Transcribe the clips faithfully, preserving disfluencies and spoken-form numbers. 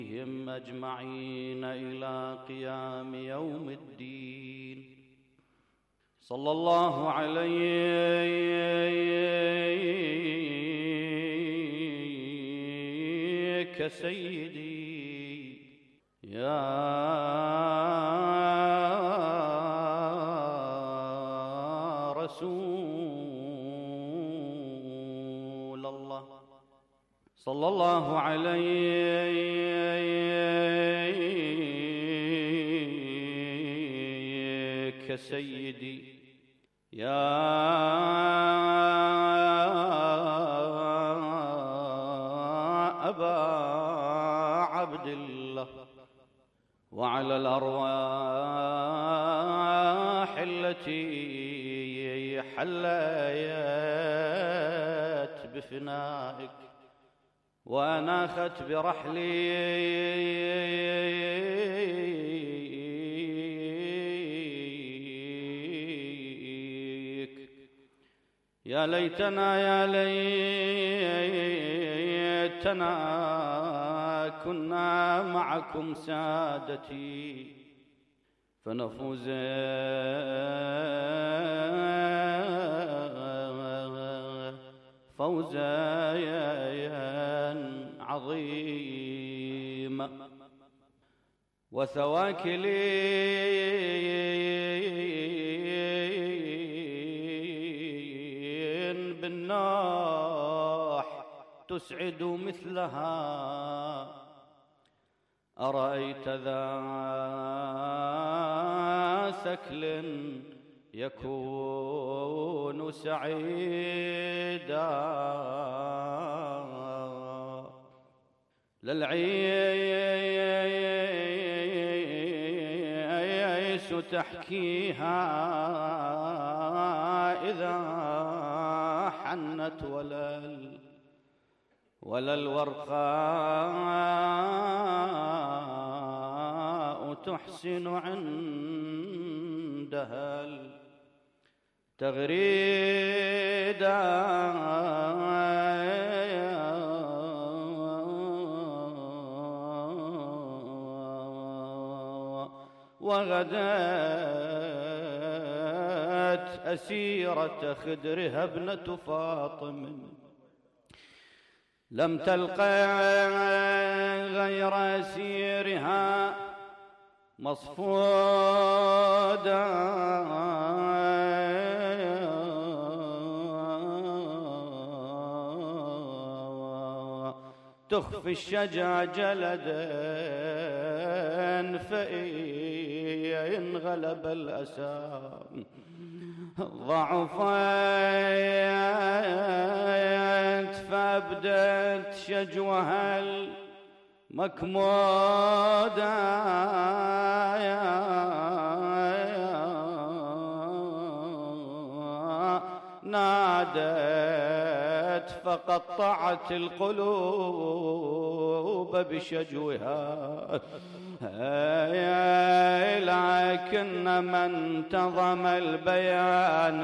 هم أجمعين إلى قيام يوم الدين. صلى الله عليك سيدي يا رسول الله. صلى الله عليك سيدي يا أبا عبد الله، وعلى الأرواح التي حليت بفنائك وأناخت برحليك. يا ليتنا يا ليتنا كنا معكم سادتي فنفوز فوزا عظيما. وثواك لين بالنوح تسعد مثلها. أرأيت ذا ثكل يكون سعيدا للعيش تحكيها إذا حنت ولل ولا الورقاء تحسن عندها التغريدا. وغدت أسيرة خدرها ابنة فاطم لم تلقى غير أسيرها مصفودا تخفي الشجا جلدا فإن غلب الأسى ضعفت فأبدت شجوها المكمودا نادت فقطعت القلوب بشجوها. لكن من انتظم البيان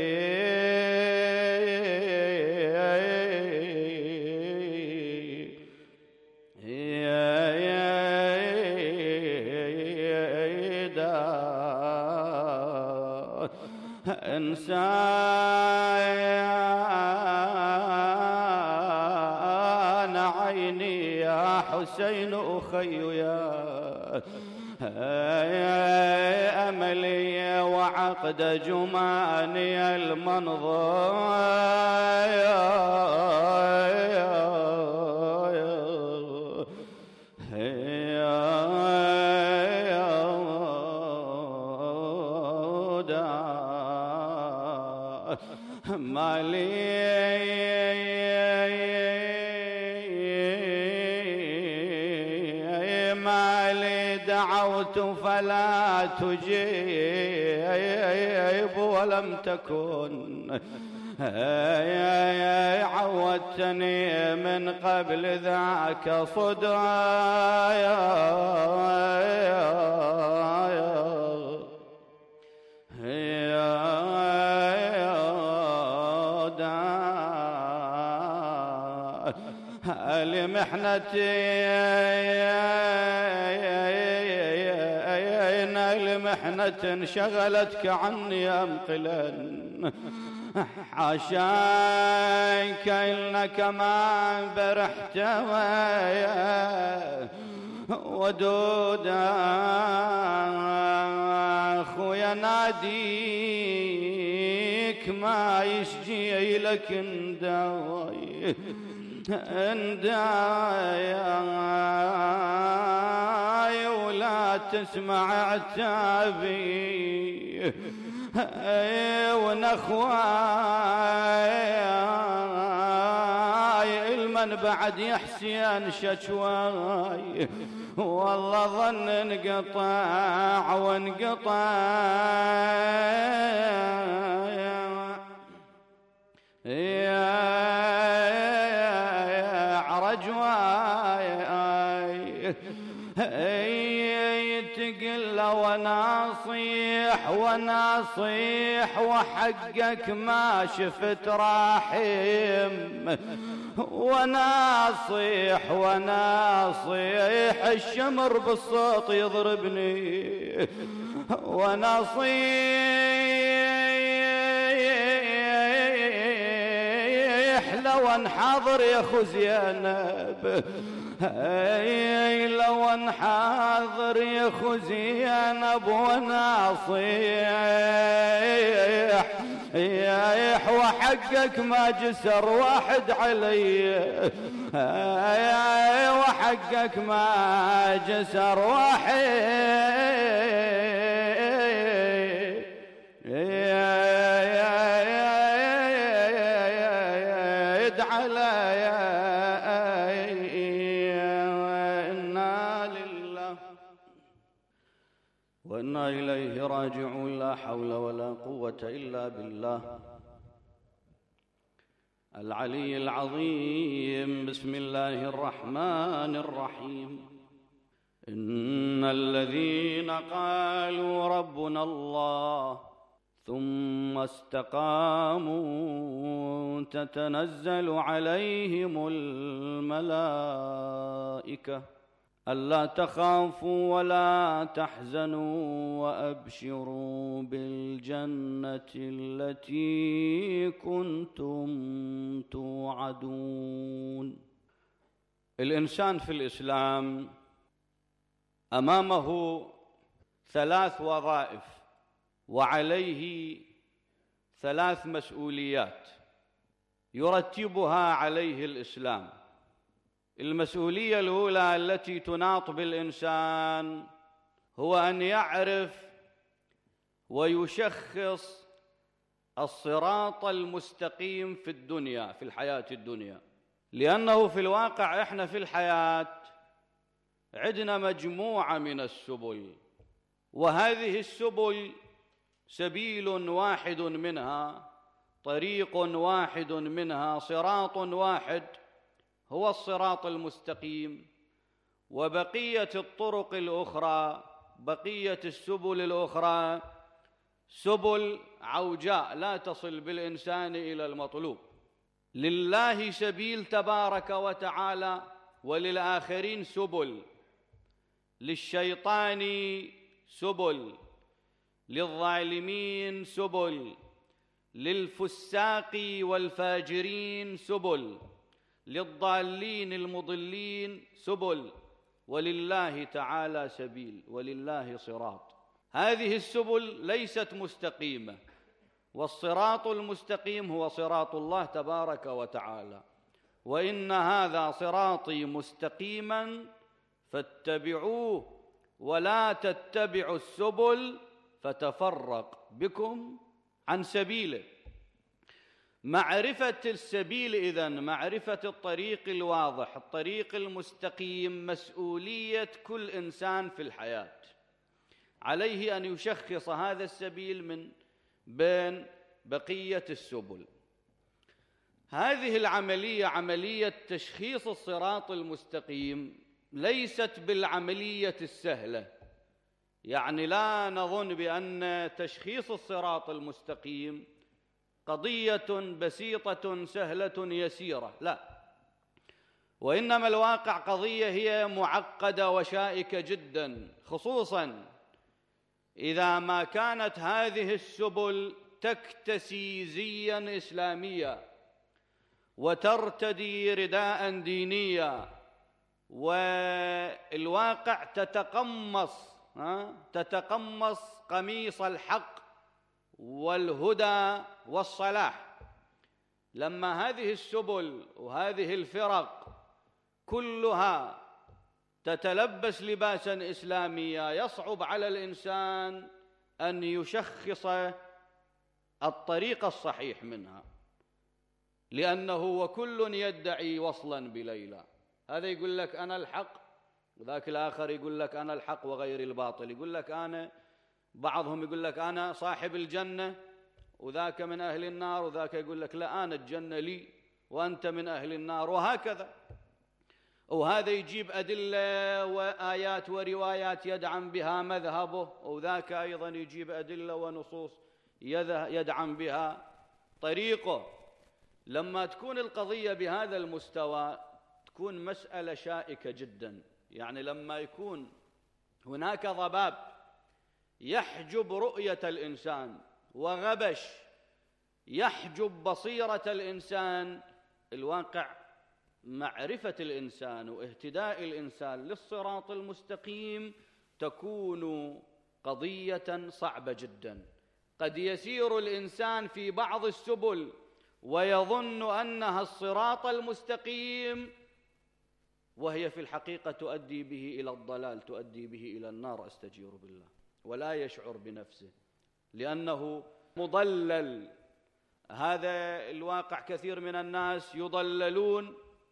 فريدا إنسان عيني يا حسين أخي يا أملي وعقد جماني المنظر مالي مالي دعوت فلا تجيب ولم تكن عودتني من قبل ذاك صدى لمحنة نيل محنة شغلتك عني أمقلا حاشاك إنك ما برحت ودود أخويا ناديك ما يشجي لك انداي انداي ولا تسمع عتابي ونخواي المن بعد يحسين ششواي والله ظن انقطع وانقطع يا عرجواي تقل وناصيح وناصيح وحقك ما شفت راحم وناصيح وناصيح الشمر بالصوت يضربني وناصيح لو انحاضر يا خو زينب لو انحاضر يا خو زينب وناصيح يايح وحقك ما جسر واحد علي وحقك ما جسر واحد علي إنا لله وإنا إليه راجعون لا حول ولا قوة إلا بالله العلي العظيم. بسم الله الرحمن الرحيم. إن الذين قالوا ربنا الله ثم استقاموا تتنزل عليهم الملائكة ألا تخافوا ولا تحزنوا وأبشروا بالجنة التي كنتم توعدون. الإنسان في الإسلام أمامه ثلاث وظائف وعليه ثلاث مسؤوليات يرتبها عليه الإسلام. المسؤولية الأولى التي تناط بالإنسان هو أن يعرف ويشخص الصراط المستقيم في الدنيا، في الحياة الدنيا، لأنه في الواقع إحنا في الحياة عندنا مجموعة من السبل، وهذه السبل سبيل واحد منها، طريق واحد منها، صراط واحد هو الصراط المستقيم، وبقية الطرق الأخرى، بقية السبل الأخرى سبل عوجاء لا تصل بالإنسان إلى المطلوب. لله سبيل تبارك وتعالى وللآخرين سبل، للشيطان سبل، للظالمين سبل، للفساق والفاجرين سبل، للضالين المضلين سبل، ولله تعالى سبيل، ولله صراط. هذه السبل ليست مستقيمة، والصراط المستقيم هو صراط الله تبارك وتعالى. وإن هذا صراطي مستقيما فاتبعوه ولا تتبعوا السبل فتفرق بكم عن سبيله. معرفة السبيل إذن، معرفة الطريق الواضح، الطريق المستقيم، مسؤولية كل إنسان في الحياة. عليه أن يشخص هذا السبيل من بين بقية السبل. هذه العملية، عملية تشخيص الصراط المستقيم، ليست بالعملية السهلة. يعني لا نظن بأن تشخيص الصراط المستقيم قضية بسيطة سهلة يسيرة، لا، وإنما الواقع قضية هي معقدة وشائكة جدا، خصوصا إذا ما كانت هذه السبل تكتسي زيا إسلاميا وترتدي رداء دينيا، والواقع تتقمص تتقمص قميص الحق والهدى والصلاح. لما هذه السبل وهذه الفرق كلها تتلبس لباسا إسلاميا، يصعب على الإنسان أن يشخص الطريق الصحيح منها، لأنه وكل يدعي وصلا بليلى. هذا يقول لك أنا الحق، وذاك الآخر يقول لك أنا الحق وغير الباطل، يقول لك أنا، بعضهم يقول لك أنا صاحب الجنة وذاك من أهل النار، وذاك يقول لك لا أنا الجنة لي وأنت من أهل النار، وهكذا. وهذا يجيب أدلة وآيات وروايات يدعم بها مذهبه، وذاك أيضا يجيب أدلة ونصوص يدعم بها طريقه. لما تكون القضية بهذا المستوى تكون مسألة شائكة جدا. يعني لما يكون هناك ضباب يحجب رؤية الإنسان وغبش يحجب بصيرة الإنسان، الواقع معرفة الإنسان واهتداء الإنسان للصراط المستقيم تكون قضية صعبة جدا. قد يسير الإنسان في بعض السبل ويظن أنها الصراط المستقيم، وهي في الحقيقة تؤدي به إلى الضلال، تؤدي به إلى النار، أستجير بالله، ولا يشعر بنفسه لأنه مضلل. هذا الواقع، كثير من الناس يضللون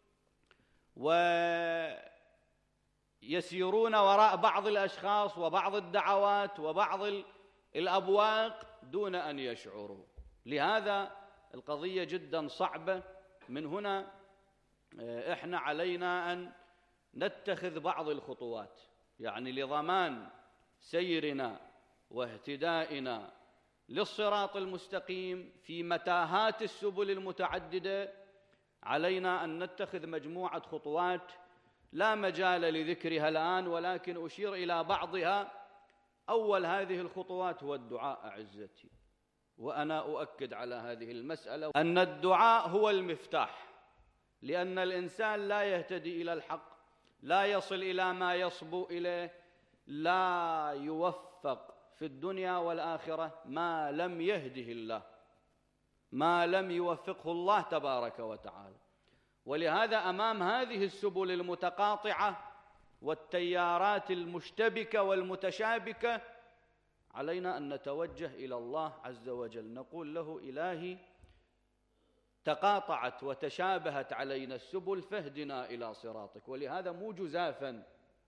ويسيرون وراء بعض الأشخاص وبعض الدعوات وبعض الأبواق دون أن يشعروا. لهذا القضية جدا صعبة. من هنا إحنا علينا أن نتخذ بعض الخطوات، يعني لضمان سيرنا واهتدائنا للصراط المستقيم في متاهات السبل المتعددة. علينا أن نتخذ مجموعة خطوات لا مجال لذكرها الآن، ولكن أشير إلى بعضها. أول هذه الخطوات هو الدعاء أعزتي، وأنا أؤكد على هذه المسألة أن الدعاء هو المفتاح، لأن الإنسان لا يهتدي إلى الحق، لا يصل إلى ما يصبو إليه، لا يوفق في الدنيا والآخرة ما لم يهده الله، ما لم يوفقه الله تبارك وتعالى. ولهذا أمام هذه السبل المتقاطعة والتيارات المشتبكة والمتشابكة علينا أن نتوجه إلى الله عز وجل، نقول له إلهي تقاطعت وتشابهت علينا السبل فاهدنا إلى صراطك. ولهذا مو جزافا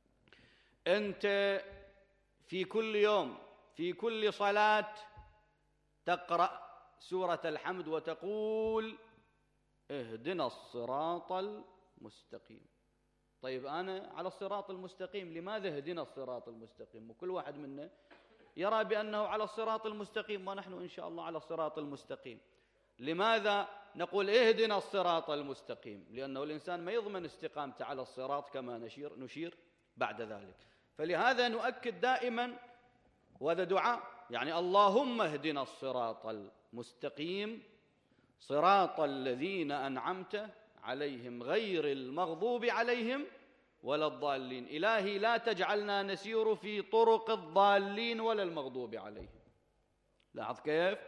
أنت في كل يوم في كل صلاة تقرأ سورة الحمد وتقول اهدنا الصراط المستقيم. طيب أنا على الصراط المستقيم، لماذا اهدنا الصراط المستقيم؟ وكل واحد منا يرى بأنه على الصراط المستقيم، ونحن إن شاء الله على الصراط المستقيم. لماذا نقول اهدنا الصراط المستقيم؟ لأنه الإنسان ما يضمن استقامته على الصراط كما نشير, نشير بعد ذلك. فلهذا نؤكد دائما، وهذا دعاء، يعني اللهم اهدنا الصراط المستقيم صراط الذين أنعمت عليهم غير المغضوب عليهم ولا الضالين. إلهي لا تجعلنا نسير في طرق الضالين ولا المغضوب عليهم. لاحظ كيف؟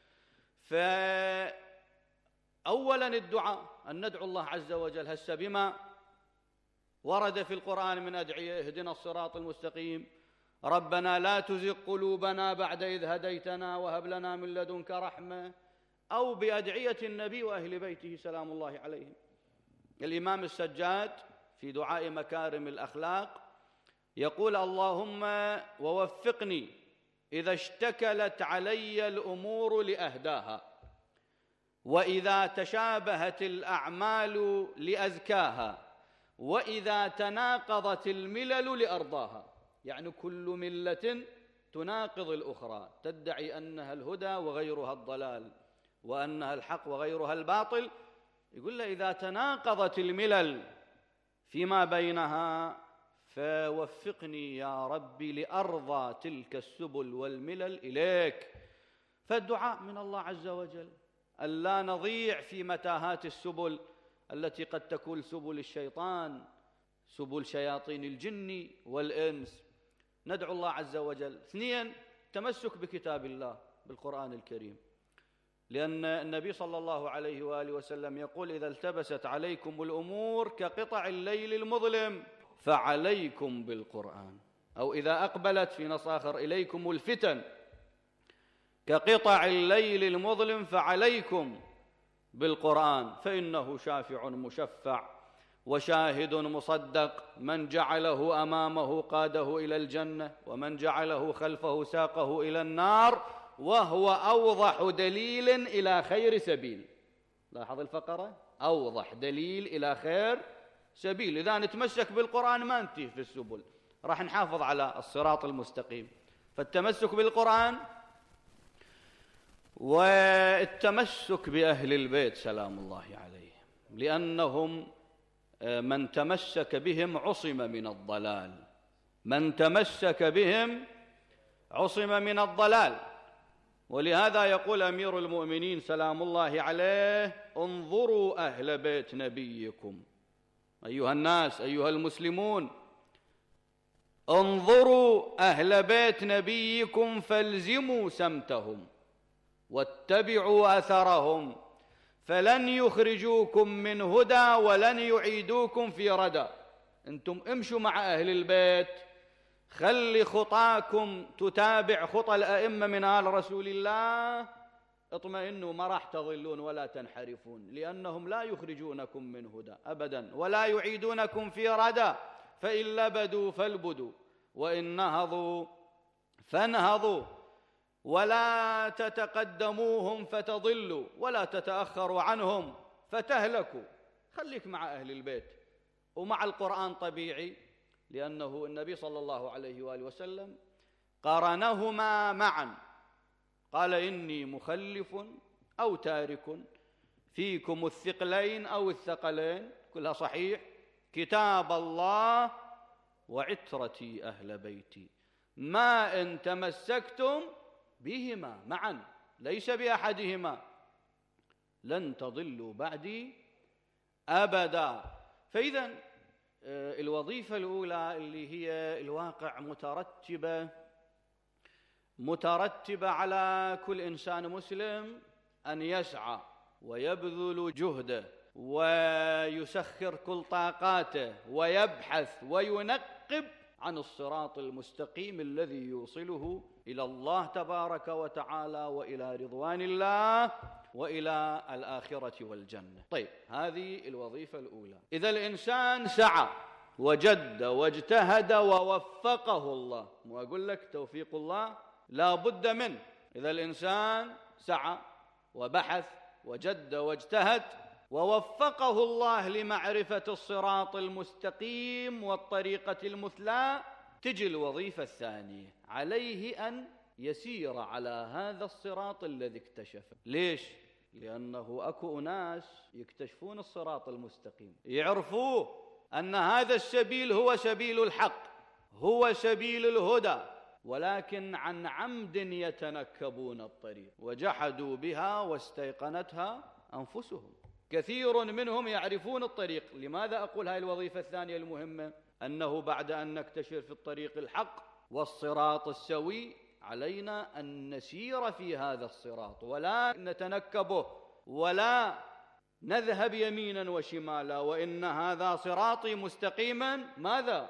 فأولا الدعاء، أن ندعو الله عز وجل هسه بما ورد في القرآن من أدعية: اهدنا الصراط المستقيم، ربنا لا تزغ قلوبنا بعد إذ هديتنا وهب لنا من لدنك رحمة، أو بأدعية النبي وأهل بيته سلام الله عليهم. الإمام السجاد في دعاء مكارم الأخلاق يقول: اللهم ووفقني إذا اشتكلت علي الأمور لأهداها، وإذا تشابهت الأعمال لأزكاها، وإذا تناقضت الملل لأرضاها. يعني كل ملة تناقض الأخرى، تدعي أنها الهدى وغيرها الضلال، وأنها الحق وغيرها الباطل. يقول له إذا تناقضت الملل فيما بينها، فوفقني يا ربي لأرضى تلك السبل والملل إليك. فالدعاء من الله عز وجل ألا نضيع في متاهات السبل التي قد تكون سبل الشيطان، سبل شياطين الجن والإنس. ندعو الله عز وجل. اثنين، تمسك بكتاب الله، بالقرآن الكريم، لأن النبي صلى الله عليه وآله وسلم يقول: إذا التبست عليكم الأمور كقطع الليل المظلم فعليكم بالقرآن، أو إذا أقبلت في نص آخر: إليكم الفتن كقطع الليل المظلم فعليكم بالقرآن، فإنه شافع مشفع وشاهد مصدق، من جعله أمامه قاده إلى الجنة، ومن جعله خلفه ساقه إلى النار، وهو أوضح دليل إلى خير سبيل. لاحظ الفقرة: أوضح دليل إلى خير سبيل. إذا نتمسك بالقرآن ما ننتهي في السبل، راح نحافظ على الصراط المستقيم. فالتمسك بالقرآن والتمسك بأهل البيت سلام الله عليهم، لأنهم من تمسك بهم عصم من الضلال، من تمسك بهم عصم من الضلال. ولهذا يقول أمير المؤمنين سلام الله عليه: انظروا أهل بيت نبيكم، أيها الناس، أيها المسلمون، انظروا أهل بيت نبيكم فالزموا سمتهم واتبعوا أثرهم، فلن يخرجوكم من هدى ولن يعيدوكم في ردى. أنتم امشوا مع أهل البيت، خلي خطاكم تتابع خطى الأئمة من آل رسول الله، اطمئنوا ما راح تضلون ولا تنحرفون، لأنهم لا يخرجونكم من هدى أبدا ولا يعيدونكم في ردى. فإن لبدوا فالبدوا، وإن نهضوا فانهضوا، ولا تتقدموهم فتضلوا ولا تتأخروا عنهم فتهلكوا. خليك مع أهل البيت ومع القرآن طبيعي، لأنه النبي صلى الله عليه وآله وسلم قارنهما معا، قال: إني مخلف أو تارك فيكم الثقلين أو الثقلين، كلها صحيح، كتاب الله وعترتي أهل بيتي، ما إن تمسكتم بهما معا ليس بأحدهما لن تضلوا بعدي أبدا. فإذا الوظيفة الأولى اللي هي الواقع مترتبة مترتبة على كل إنسان مسلم أن يسعى ويبذل جهده ويسخر كل طاقاته ويبحث وينقب عن الصراط المستقيم الذي يوصله إلى الله تبارك وتعالى وإلى رضوان الله وإلى الآخرة والجنة. طيب، هذه الوظيفة الأولى. إذا الإنسان سعى وجد واجتهد ووفقه الله، مو أقول لك توفيق الله لا بد منه. إذا الإنسان سعى وبحث وجد واجتهد ووفقه الله لمعرفة الصراط المستقيم والطريقة المثلى، تجي الوظيفة الثانية: عليه أن يسير على هذا الصراط الذي اكتشفه. ليش؟ لأنه أكو أناس يكتشفون الصراط المستقيم، يعرفوه أن هذا السبيل هو سبيل الحق، هو سبيل الهدى، ولكن عن عمد يتنكبون الطريق وجحدوا بها واستيقنتها أنفسهم. كثير منهم يعرفون الطريق. لماذا أقول هاي الوظيفة الثانية المهمة؟ أنه بعد أن نكتشف الطريق الحق والصراط السوي، علينا أن نسير في هذا الصراط ولا نتنكبه ولا نذهب يمينا وشمالا، وإن هذا صراطي مستقيما ماذا؟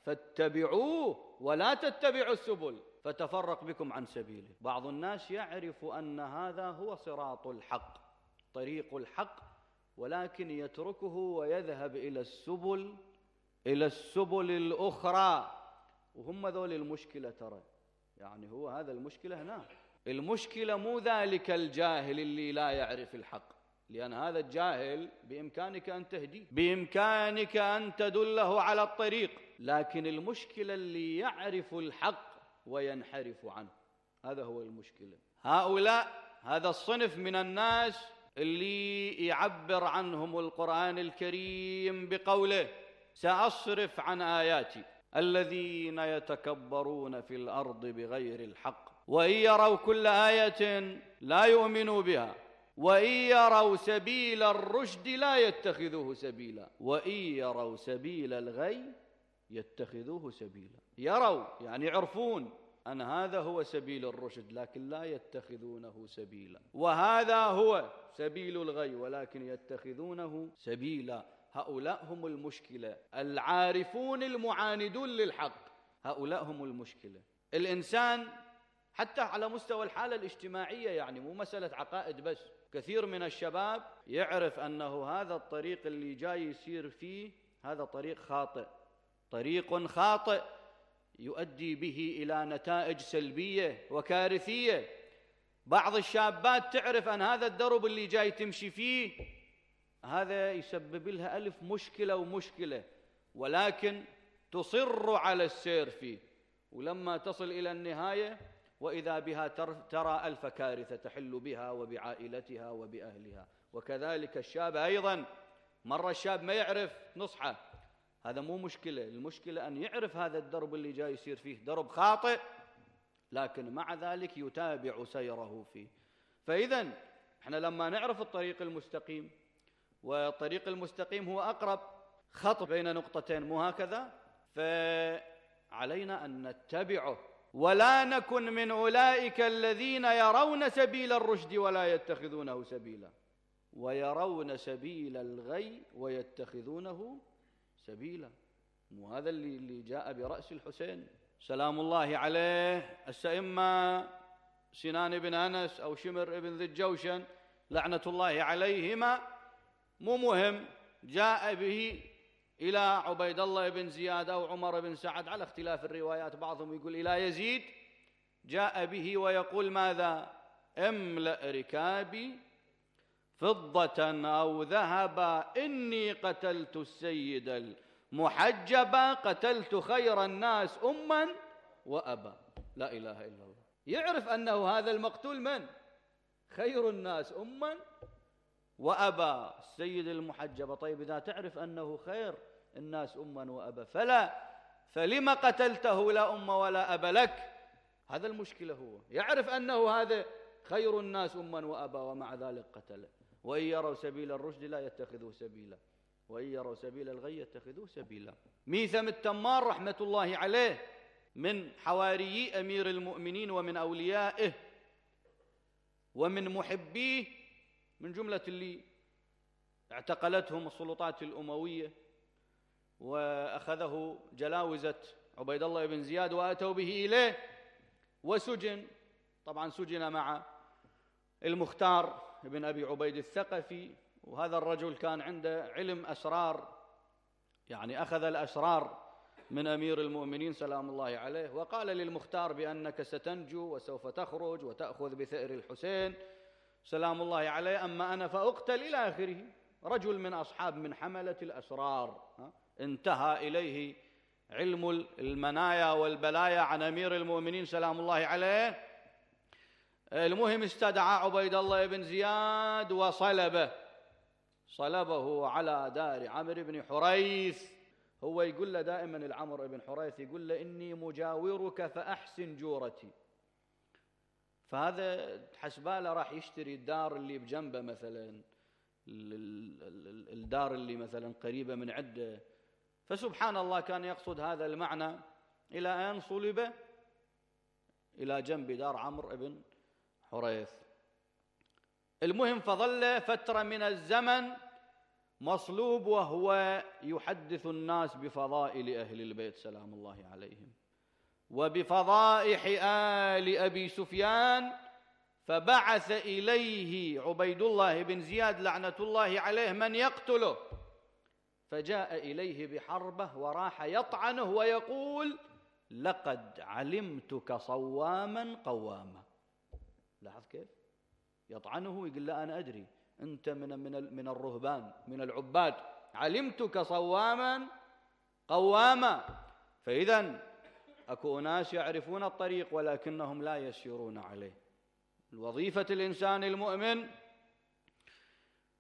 فاتبعوه ولا تتبعوا السبل فتفرق بكم عن سبيله. بعض الناس يعرف أن هذا هو صراط الحق، طريق الحق، ولكن يتركه ويذهب إلى السبل إلى السبل الأخرى، وهم ذول المشكلة. ترى يعني هو هذا المشكلة هنا. المشكلة مو ذلك الجاهل اللي لا يعرف الحق، لأن هذا الجاهل بإمكانك أن تهديه، بإمكانك أن تدله على الطريق، لكن المشكلة اللي يعرف الحق وينحرف عنه، هذا هو المشكلة. هؤلاء هذا الصنف من الناس اللي يعبر عنهم القرآن الكريم بقوله: سأصرف عن آياتي الذين يتكبرون في الأرض بغير الحق وإن يروا كل آية لا يؤمنوا بها وإن يروا سبيل الرشد لا يتخذوه سبيلا وإن يروا سبيل الغي يتخذوه سبيلا. يروا يعني يعرفون أن هذا هو سبيل الرشد لكن لا يتخذونه سبيلا، وهذا هو سبيل الغي ولكن يتخذونه سبيلا. هؤلاء هم المشكلة، العارفون المعاندون للحق، هؤلاء هم المشكلة. الإنسان حتى على مستوى الحالة الاجتماعية، يعني مو مسألة عقائد بس، كثير من الشباب يعرف أنه هذا الطريق اللي جاي يسير فيه هذا طريق خاطئ، طريق خاطئ يؤدي به إلى نتائج سلبية وكارثية. بعض الشابات تعرف أن هذا الدرب اللي جاي تمشي فيه هذا يسبب لها ألف مشكلة ومشكلة، ولكن تصر على السير فيه، ولما تصل إلى النهاية وإذا بها ترى ألف كارثة تحل بها وبعائلتها وبأهلها. وكذلك الشاب أيضا، مرة الشاب ما يعرف نصحه، هذا مو مشكلة، المشكلة أن يعرف هذا الدرب اللي جاي يصير فيه درب خاطئ لكن مع ذلك يتابع سيره فيه. فإذا احنا لما نعرف الطريق المستقيم، والطريق المستقيم هو أقرب خط بين نقطتين مو هكذا، فعلينا أن نتبعه ولا نكن من أولئك الذين يرون سبيل الرشد ولا يتخذونه سبيلا ويرون سبيل الغي ويتخذونه سبيلا. مو هذا اللي, اللي جاء برأس الحسين سلام الله عليه. السئمة سنان بن أنس أو شمر بن ذي الجوشن لعنة الله عليهما مو مهم، جاء به إلى عبيد الله بن زياد أو عمر بن سعد على اختلاف الروايات، بعضهم يقول إلى يزيد، جاء به ويقول ماذا؟ املأ ركابي فضة أو ذهبا إني قتلت السيد المحجبا قتلت خير الناس أما وأبا. لا إله إلا الله. يعرف أنه هذا المقتول من؟ خير الناس أما وأبا، السيد المحجب. طيب إذا تعرف أنه خير الناس أما وأبا فلا فلما قتلته لا أم ولا أب لك؟ هذا المشكلة. هو يعرف أنه هذا خير الناس أما وأبا ومع ذلك قتله. وإن يروا سبيل الرشد لا يتخذوه سبيلا وإن يروا سبيل الغي يتخذوه سبيلا. ميثم التمار رحمة الله عليه من حواريي أمير المؤمنين ومن أوليائه ومن محبيه، من جملة اللي اعتقلتهم السلطات الأموية وأخذه جلاوزة عبيد الله بن زياد وأتوا به إليه وسجن. طبعا سجن مع المختار بن أبي عبيد الثقفي، وهذا الرجل كان عنده علم أسرار، يعني أخذ الأسرار من أمير المؤمنين سلام الله عليه، وقال للمختار بأنك ستنجو وسوف تخرج وتأخذ بثأر الحسين سلام الله عليه، أما أنا فأقتل إلى آخره. رجل من أصحاب من حملة الأسرار انتهى إليه علم المنايا والبلايا عن أمير المؤمنين سلام الله عليه. المهم استدعى عبيد الله بن زياد وصلبه صلبه على دار عمرو بن حريث. هو يقول له دائما العمر بن حريث يقول له إني مجاورك فأحسن جورتي. فهذا حسباله راح يشتري الدار اللي بجنبه مثلا، الدار اللي مثلا قريبة من عده. فسبحان الله كان يقصد هذا المعنى إلى أن صلب إلى جنب دار عمرو بن حريث. المهم فظل فترة من الزمن مصلوب وهو يحدث الناس بفضائل أهل البيت سلام الله عليهم وبفضائح آل أبي سفيان. فبعث إليه عبيد الله بن زياد لعنة الله عليه من يقتله، فجاء إليه بحربة وراح يطعنه ويقول لقد علمتك صواما قواما. لاحظ كيف يطعنه، يقول لا أنا أدري أنت من من من الرهبان من العباد، علمتك صواما قواما. فإذا أكو أناس يعرفون الطريق ولكنهم لا يسيرون عليه. وظيفة الإنسان المؤمن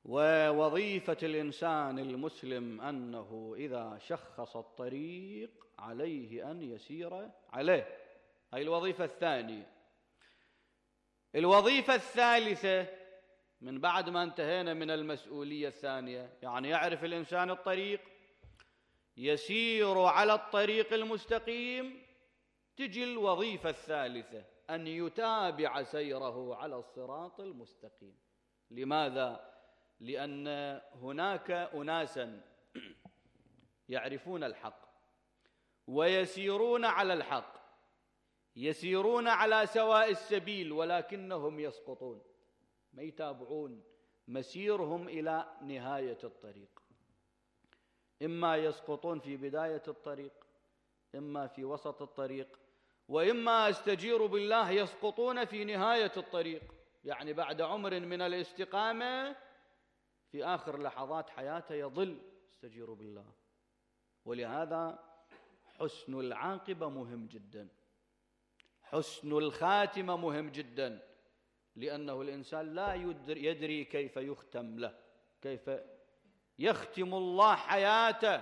ووظيفة الإنسان المسلم أنه إذا شخص الطريق عليه أن يسير عليه. هذه الوظيفة الثانية. الوظيفة الثالثة من بعد ما انتهينا من المسؤولية الثانية، يعني يعرف الإنسان الطريق، يسير على الطريق المستقيم، تجي الوظيفة الثالثة أن يتابع سيره على الصراط المستقيم. لماذا؟ لأن هناك أناسا يعرفون الحق ويسيرون على الحق، يسيرون على سواء السبيل، ولكنهم يسقطون، ما يتابعون مسيرهم إلى نهاية الطريق. إما يسقطون في بداية الطريق، إما في وسط الطريق، وإما استجير بالله يسقطون في نهاية الطريق، يعني بعد عمر من الاستقامة في آخر لحظات حياته يضل، استجير بالله. ولهذا حسن العاقبة مهم جدا، حسن الخاتمة مهم جدا، لأنه الإنسان لا يدري كيف يختم له، كيف يختم الله حياته.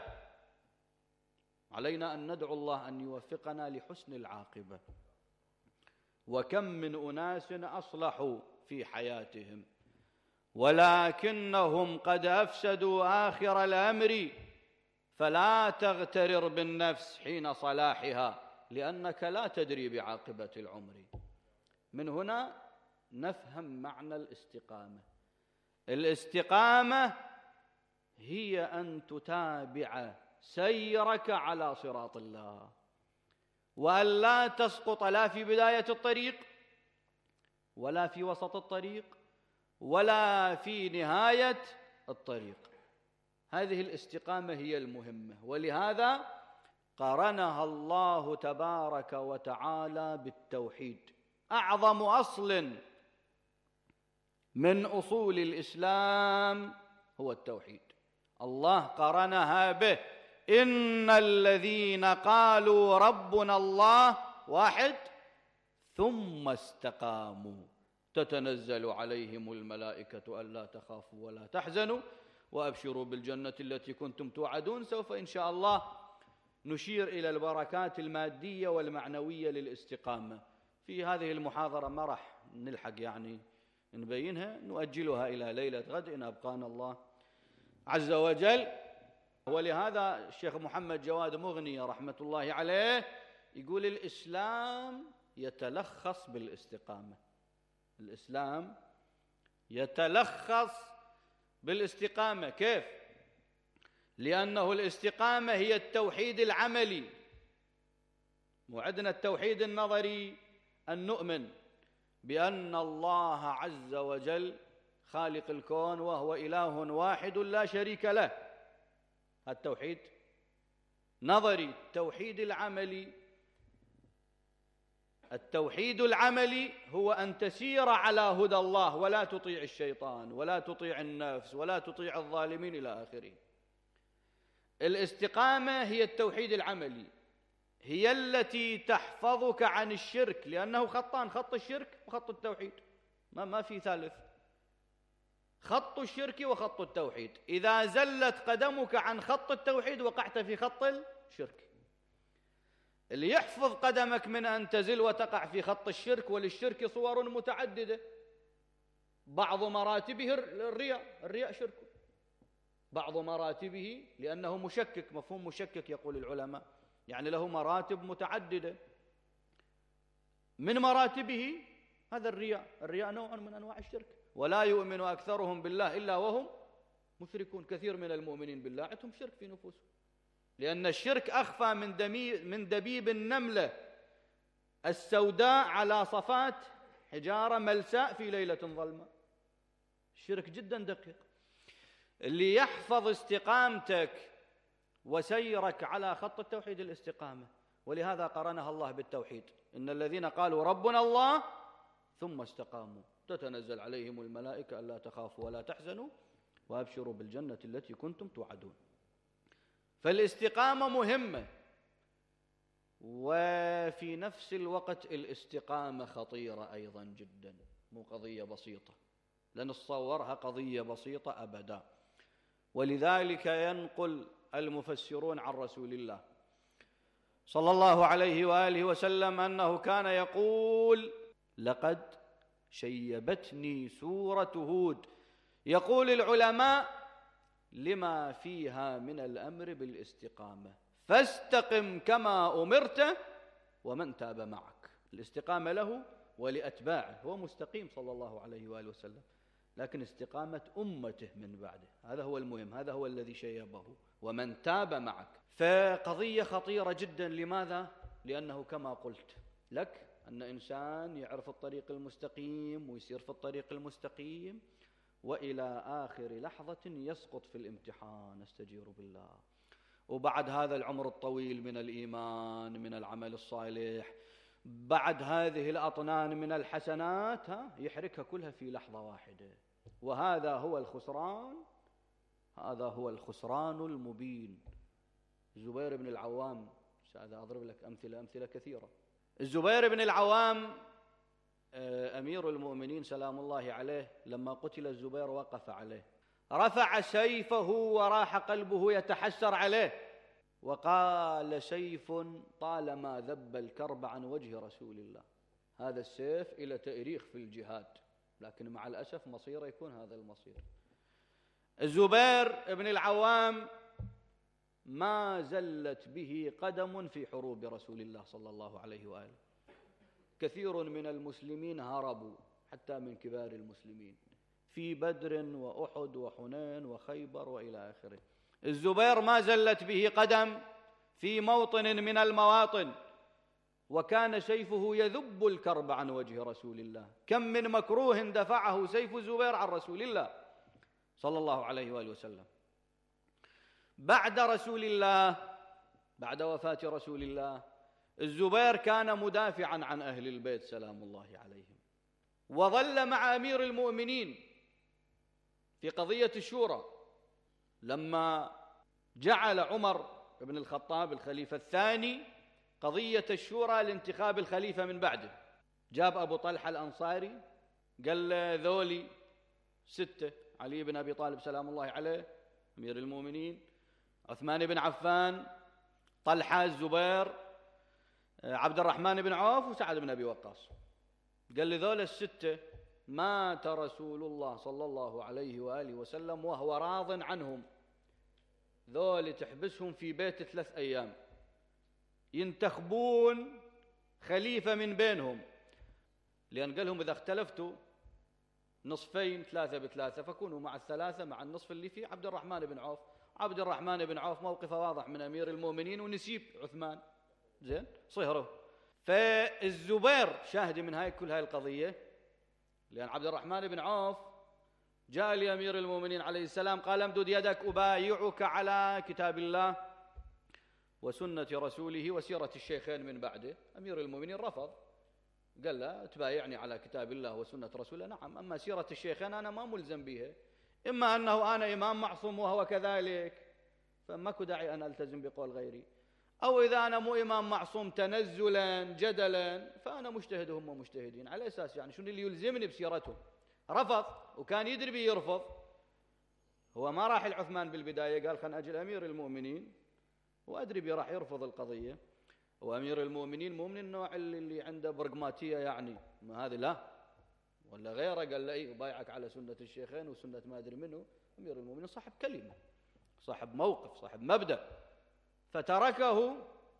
علينا أن ندعو الله أن يوفقنا لحسن العاقبة. وكم من أناس أصلحوا في حياتهم ولكنهم قد أفسدوا آخر الأمر، فلا تغترر بالنفس حين صلاحها، لأنك لا تدري بعاقبة العمر. من هنا نفهم معنى الاستقامة. الاستقامة هي أن تتابع سيرك على صراط الله، وأن لا تسقط لا في بداية الطريق ولا في وسط الطريق ولا في نهاية الطريق. هذه الاستقامة هي المهمة، ولهذا قرنها الله تبارك وتعالى بالتوحيد. أعظم أصل من أصول الإسلام هو التوحيد، الله قرنها به. إن الذين قالوا ربنا الله واحد ثم استقاموا تتنزل عليهم الملائكة ألا تخافوا ولا تحزنوا وأبشروا بالجنة التي كنتم توعدون. سوف إن شاء الله نشير إلى البركات المادية والمعنوية للاستقامة في هذه المحاضرة، ما راح نلحق يعني نبينها، نؤجلها إلى ليلة غد إن أبقانا الله عز وجل. ولهذا الشيخ محمد جواد مغني رحمة الله عليه يقول الإسلام يتلخص بالاستقامة. الإسلام يتلخص بالاستقامة. كيف؟ لأنه الاستقامة هي التوحيد العملي. وعندنا التوحيد النظري أن نؤمن بأن الله عز وجل خالق الكون وهو إله واحد لا شريك له، التوحيد نظري. التوحيد العملي، التوحيد العملي هو أن تسير على هدى الله ولا تطيع الشيطان ولا تطيع النفس ولا تطيع الظالمين إلى آخره. الاستقامة هي التوحيد العملي، هي التي تحفظك عن الشرك، لأنه خطان، خط الشرك وخط التوحيد، ما ما في ثالث، خط الشرك وخط التوحيد. إذا زلت قدمك عن خط التوحيد وقعت في خط الشرك. اللي يحفظ قدمك من أن تزل وتقع في خط الشرك، وللشرك صور متعددة، بعض مراتبه الرياء، الرياء شرك، بعض مراتبه لأنه مشكك، مفهوم مشكك يقول العلماء، يعني له مراتب متعددة. من مراتبه هذا الرياء، الرياء نوع من أنواع الشرك. ولا يؤمن أكثرهم بالله إلا وهم مشركون، كثير من المؤمنين بالله عندهم شرك في نفوسهم، لأن الشرك أخفى من من دبيب النملة السوداء على صفات حجارة ملساء في ليلة ظلمة. الشرك جدا دقيق. اللي يحفظ استقامتك وسيرك على خط التوحيد الاستقامة، ولهذا قرنها الله بالتوحيد. إن الذين قالوا ربنا الله ثم استقاموا تتنزل عليهم الملائكة ألا تخافوا ولا تحزنوا وأبشروا بالجنة التي كنتم توعدون. فالاستقامة مهمة، وفي نفس الوقت الاستقامة خطيرة أيضا جدا، مو قضية بسيطة. لن نتصورها قضية بسيطة أبدا. ولذلك ينقل المفسرون عن رسول الله صلى الله عليه وآله وسلم أنه كان يقول: لقد شيبتني سورة هود. يقول العلماء: لما فيها من الأمر بالاستقامة، فاستقم كما أمرت ومن تاب معك. الاستقامة له ولأتباعه، هو مستقيم صلى الله عليه وآله وسلم، لكن استقامة أمته من بعده هذا هو المهم، هذا هو الذي شيبه، ومن تاب معك. فقضية خطيرة جدا. لماذا؟ لأنه كما قلت لك أن إنسان يعرف الطريق المستقيم ويسير في الطريق المستقيم، وإلى آخر لحظة يسقط في الامتحان، نستجير بالله. وبعد هذا العمر الطويل من الإيمان، من العمل الصالح، بعد هذه الأطنان من الحسنات، ها يحركها كلها في لحظة واحدة. وهذا هو الخسران، هذا هو الخسران المبين. الزبير بن العوام، هذا أضرب لك أمثلة أمثلة كثيرة. الزبير بن العوام أمير المؤمنين سلام الله عليه، لما قتل الزبير وقف عليه، رفع سيفه وراح قلبه يتحسر عليه، وقال: سيف طالما ذب الكرب عن وجه رسول الله. هذا السيف إلى تأريخ في الجهاد، لكن مع الأسف مصيره يكون هذا المصير. الزبير بن العوام ما زلت به قدم في حروب رسول الله صلى الله عليه وآله. كثير من المسلمين هربوا حتى من كبار المسلمين في بدر وأحد وحنين وخيبر وإلى آخره. الزبير ما زلت به قدم في موطن من المواطن، وكان سيفه يذب الكرب عن وجه رسول الله. كم من مكروه دفعه سيف الزبير عن رسول الله صلى الله عليه وآله وسلم. بعد رسول الله، بعد وفاة رسول الله، الزبير كان مدافعا عن أهل البيت سلام الله عليهم، وظل مع أمير المؤمنين في قضية الشورى. لما جعل عمر بن الخطاب الخليفة الثاني قضية الشورى لانتخاب الخليفة من بعده، جاب أبو طلحة الأنصاري، قال له: ذولي ستة: علي بن أبي طالب سلام الله عليه أمير المؤمنين، عثمان بن عفان، طلحة، الزبير، عبد الرحمن بن عوف، وسعد بن أبي وقاص. قال لي: ذول الستة مات رسول الله صلى الله عليه وآله وسلم وهو راض عنهم، ذول تحبسهم في بيت ثلاث أيام، ينتخبون خليفة من بينهم، لأن قال لهم: إذا اختلفتوا نصفين ثلاثة بثلاثة فكونوا مع الثلاثة مع النصف اللي فيه عبد الرحمن بن عوف. عبد الرحمن بن عوف موقفه واضح من أمير المؤمنين ونسيب عثمان، زين صهره. فالزبير شاهد من هاي كل هاي القضية، لأن عبد الرحمن بن عوف جاء لأمير المؤمنين عليه السلام قال: امدد يدك أبايعك على كتاب الله وسنة رسوله وسيرة الشيخين من بعده. أمير المؤمنين رفض، قال له: تبايعني على كتاب الله وسنة رسوله؟ نعم، أما سيرة الشيخين أنا ما ملزم بها، إما أنه أنا إمام معصوم وهو كذلك فماكو داعي أن ألتزم بقول غيري، أو إذا أنا مو إمام معصوم تنزلا جدلا فأنا مجتهد هم مجتهدين. على أساس يعني شنو اللي يلزمني بسيرتهم؟ رفض، وكان يدري بي يرفض. هو ما راح العثمان بالبداية قال: خلنا أجل أمير المؤمنين، وأدري بي راح يرفض القضية. وأمير المؤمنين مو من النوع اللي عنده برغماتية، يعني ما هذه لا ولا غيره. قال له: إيه بايعك على سنة الشيخين وسنة ما أدري منه. أمير المؤمنين صاحب كلمة، صاحب موقف، صاحب مبدأ، فتركه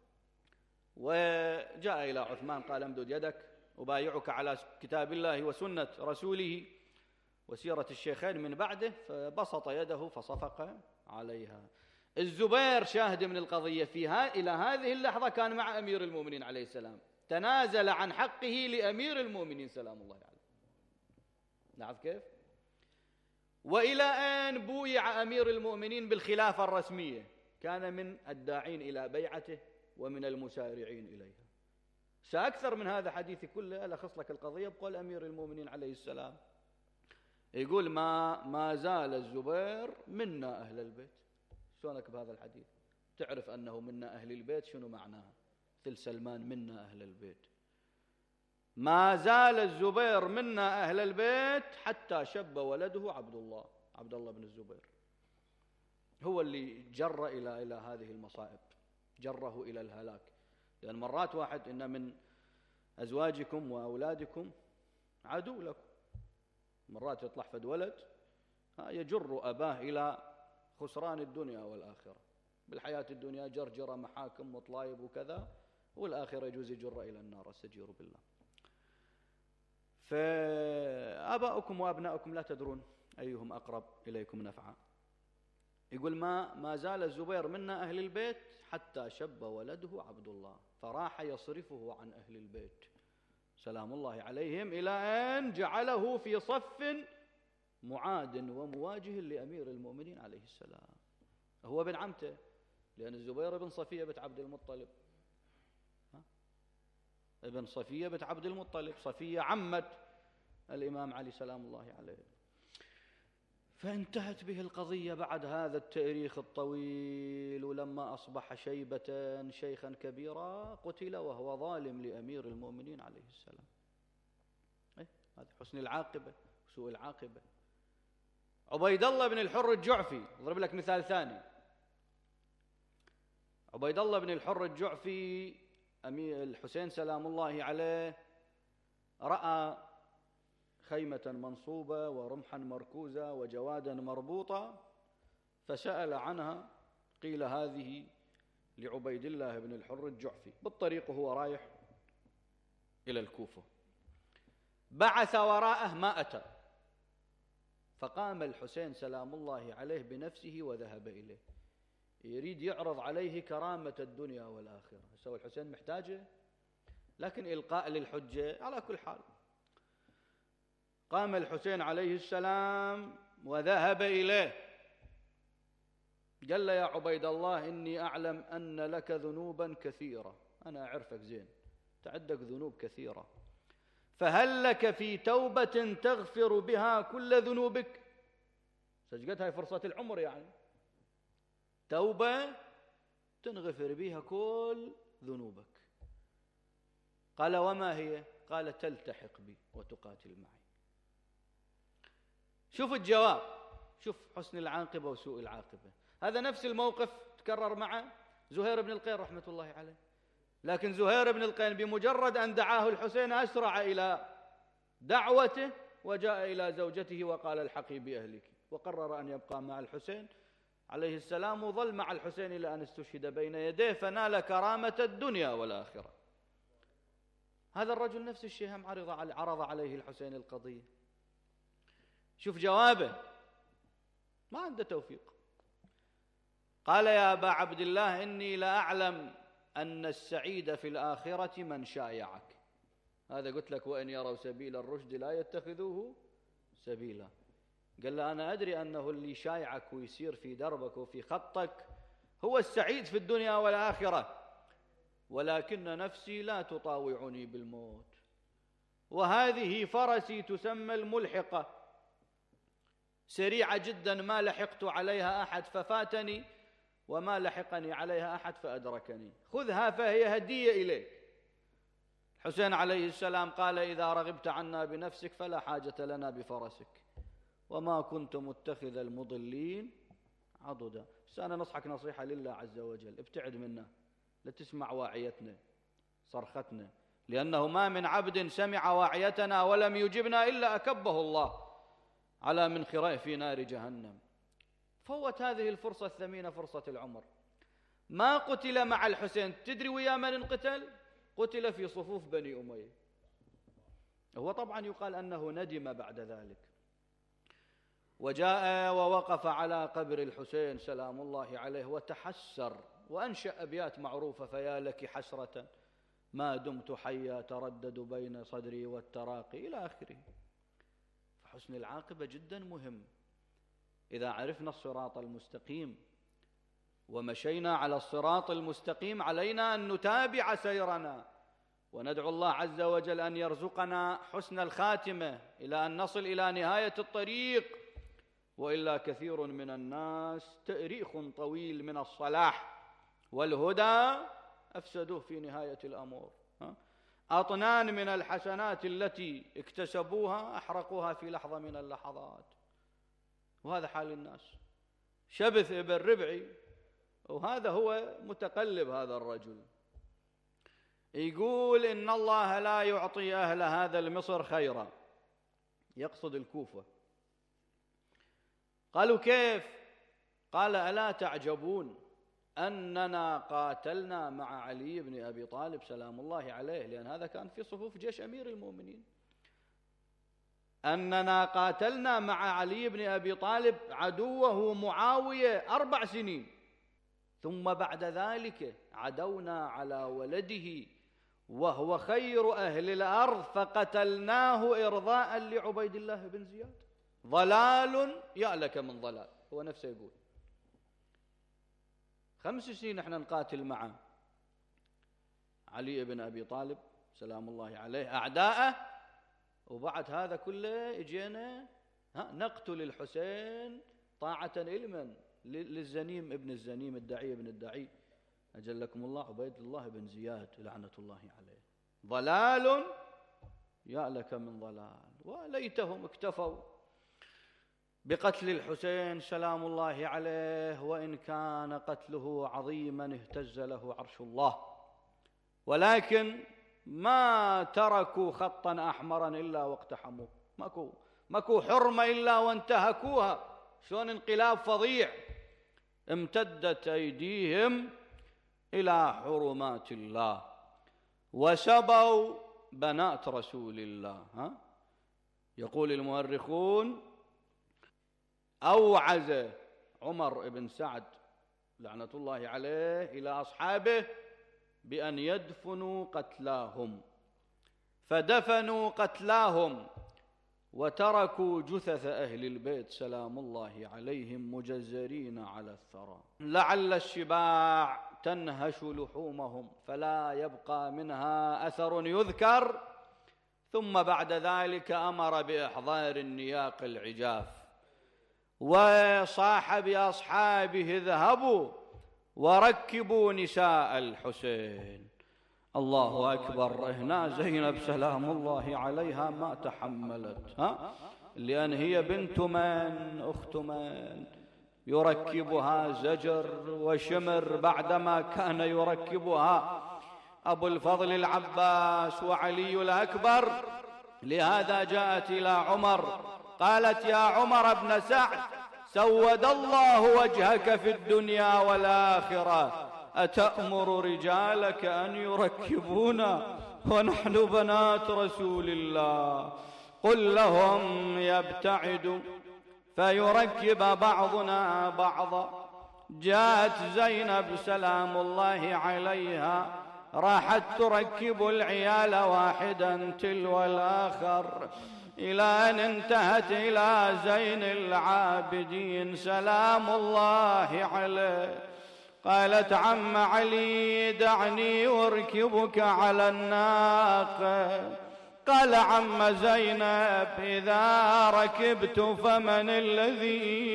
وجاء إلى عثمان قال: امدد يدك أبايعك على كتاب الله وسنة رسوله وسيرة الشيخين من بعده. فبسط يده فصفق عليها. الزبير شاهد من القضية فيها إلى هذه اللحظة كان مع أمير المؤمنين عليه السلام، تنازل عن حقه لأمير المؤمنين سلام الله عليه. نعرف كيف؟ وإلى أن بويع أمير المؤمنين بالخلافة الرسمية كان من الداعين إلى بيعته ومن المسارعين إليها. سأكثر من هذا حديثي كله ألخص لك القضية بقول أمير المؤمنين عليه السلام، يقول: ما ما زال الزبير منا أهل البيت. شلونك بهذا الحديث؟ تعرف أنه منا أهل البيت شنو معناها؟ مثل سلمان منا أهل البيت. ما زال الزبير منا أهل البيت حتى شب ولده عبد الله عبد الله بن الزبير، هو اللي جر إلى إلى هذه المصائب، جره إلى الهلاك. لأن مرات واحد إن من أزواجكم وأولادكم عدو لكم، مرات يطلع فد ولد يجر أباه إلى خسران الدنيا والآخرة. بالحياة الدنيا جرجرة محاكم وطلايب وكذا، والآخرة يجوز يجر إلى النار، استجير بالله. فآباؤكم وأبناؤكم لا تدرون أيهم أقرب إليكم نفعا. يقول ما ما زال الزبير منا أهل البيت حتى شب ولده عبد الله، فراح يصرفه عن أهل البيت سلام الله عليهم إلى أن جعله في صف معاد ومواجه لأمير المؤمنين عليه السلام. هو ابن عمته، لأن الزبير بن صفية بنت عبد المطلب، ابن صفية بنت عبد المطلب، صفية عمت الإمام علي سلام الله عليه. فانتهت به القضية بعد هذا التاريخ الطويل، ولما أصبح شيبة شيخا كبيرا قتل وهو ظالم لأمير المؤمنين عليه السلام. إيه؟ هذا حسن العاقبة وسوء العاقبة. عبيد الله بن الحر الجعفي، أضرب لك مثال ثاني. عبيد الله بن الحر الجعفي أمير الحسين سلام الله عليه رأى خيمة منصوبة ورمحا مركوزة وجوادا مربوطة، فسأل عنها، قيل هذه لعبيد الله بن الحر الجعفي. بالطريق وهو رايح إلى الكوفة بعث وراءه ما أتى، فقام الحسين سلام الله عليه بنفسه وذهب إليه، يريد يعرض عليه كرامة الدنيا والآخرة. سوى الحسين محتاجه، لكن إلقاء للحجة. على كل حال قام الحسين عليه السلام وذهب إليه، قال له يا عبيد الله إني أعلم أن لك ذنوبا كثيرة، أنا أعرفك زين، تعدك ذنوب كثيرة، فهل لك في توبة تغفر بها كل ذنوبك؟ سجقت هاي فرصة العمر، يعني توبة تنغفر بها كل ذنوبك. قال وما هي؟ قال تلتحق بي وتقاتل معي. شوف الجواب، شوف حسن العاقبة وسوء العاقبة. هذا نفس الموقف تكرر مع زهير بن القين رحمة الله عليه، لكن زهير بن القين بمجرد أن دعاه الحسين أسرع إلى دعوته وجاء إلى زوجته وقال الحقي بأهلك، وقرر أن يبقى مع الحسين عليه السلام، وظل مع الحسين إلى أن استشهد بين يديه فنال كرامة الدنيا والآخرة. هذا الرجل نفس الشيء هم عرض عليه الحسين القضية، شوف جوابه، ما عنده توفيق. قال يا أبا عبد الله إني لا أعلم أن السعيد في الآخرة من شايعك. هذا قلت لك وإن يروا سبيل الرشد لا يتخذوه سبيلا. قال له أنا أدري أنه اللي شايعك ويسير في دربك وفي خطك هو السعيد في الدنيا والآخرة، ولكن نفسي لا تطاوعني بالموت، وهذه فرسي تسمى الملحقة، سريعة جدا ما لحقت عليها أحد ففاتني، وما لحقني عليها أحد فأدركني، خذها فهي هدية إليك. الحسين عليه السلام قال إذا رغبت عنا بنفسك فلا حاجة لنا بفرسك، وما كنت متخذ المضلين عضدا. بس أنا نصحك نصيحة لله عز وجل، ابتعد منا، لا تسمع واعيتنا صرختنا، لأنه ما من عبد سمع واعيتنا ولم يجبنا إلا أكبه الله على منخريه في نار جهنم. فوت هذه الفرصة الثمينة، فرصة العمر. ما قتل مع الحسين، تدري ويا من انقتل؟ قتل في صفوف بني أمية. هو طبعا يقال أنه ندم بعد ذلك، وجاء ووقف على قبر الحسين سلام الله عليه وتحسر وأنشأ أبيات معروفة: فيا لك حسرة ما دمت حيا تردد بين صدري والتراقي، إلى آخره. فحسن العاقبة جدا مهم. إذا عرفنا الصراط المستقيم ومشينا على الصراط المستقيم علينا أن نتابع سيرنا وندعو الله عز وجل أن يرزقنا حسن الخاتمة إلى أن نصل إلى نهاية الطريق، وإلا كثير من الناس تأريخ طويل من الصلاح والهدى أفسدوه في نهاية الأمور. أطنان من الحسنات التي اكتسبوها أحرقوها في لحظة من اللحظات. وهذا حال الناس. شبث ابن ربعي، وهذا هو متقلب هذا الرجل، يقول إن الله لا يعطي أهل هذا المصر خيرا، يقصد الكوفة. قالوا كيف؟ قال ألا تعجبون أننا قاتلنا مع علي بن أبي طالب سلام الله عليه، لأن هذا كان في صفوف جيش أمير المؤمنين، أننا قاتلنا مع علي بن أبي طالب عدوه معاوية أربع سنين، ثم بعد ذلك عدونا على ولده وهو خير أهل الأرض فقتلناه إرضاء لعبيد الله بن زياد. ضلال يألك من ضلال. هو نفسه يقول خمس سنين احنا نقاتل مع علي بن أبي طالب سلام الله عليه أعداءه، وبعد هذا كله اجينا نقتل الحسين طاعة إلما للزنيم ابن الزنيم الدعي ابن الدعي أجلكم الله عبيد الله بن زياد لعنة الله عليه. ضلال يألك من ضلال. وليتهم اكتفوا بقتل الحسين سلام الله عليه، وإن كان قتله عظيما اهتز له عرش الله، ولكن ما تركوا خطا أحمرا إلا واقتحموه. ماكو ماكو حرمة إلا وانتهكوها. شلون انقلاب فظيع، امتدت أيديهم إلى حرمات الله وسبوا بنات رسول الله. ها؟ يقول المؤرخون أوعز عمر بن سعد لعنة الله عليه إلى أصحابه بأن يدفنوا قتلاهم، فدفنوا قتلاهم وتركوا جثث أهل البيت سلام الله عليهم مجزرين على الثرى، لعل الشباع تنهش لحومهم فلا يبقى منها أثر يذكر. ثم بعد ذلك أمر بإحضار النياق العجاف، وصاح بأصحابه اذهبوا وركبوا نساء الحسين. الله أكبر. هنا زينب سلام الله عليها ما تحملت، ها؟ لأن هي بنت من؟ أخت من؟ يركبها زجر وشمر بعدما كان يركبها أبو الفضل العباس وعلي الأكبر. لهذا جاءت إلى عمر قالت يا عمر بن سعد سود الله وجهك في الدنيا والآخرة، أتأمر رجالك أن يركبونا ونحن بنات رسول الله؟ قل لهم يبتعدوا فيركب بعضنا بعضا. جاءت زينب سلام الله عليها راحت تركب العيال واحدا تلو الآخر إلى أن انتهت إلى زين العابدين سلام الله عليه. قالت عم علي دعني أركبك على الناقة. قال عم زينب إذا ركبت فمن الذي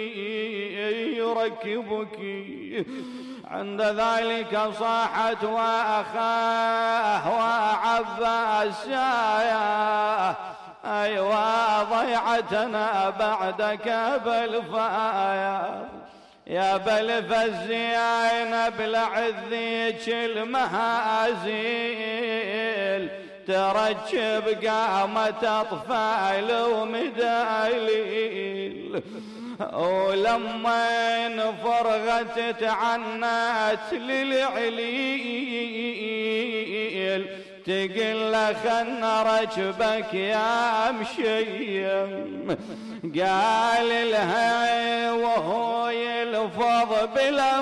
يركبك؟ عند ذلك صاحت وأخاه وعباس يا أيوا ضيعتنا بعدك بالفايا يا بلف الزين بالعذيك المهازيل تركب قامة أطفال ومدايل. ولما فرغت تعنت للعليل تقل خلنا ركبك يا مشيم. قال لها وهو يلفظ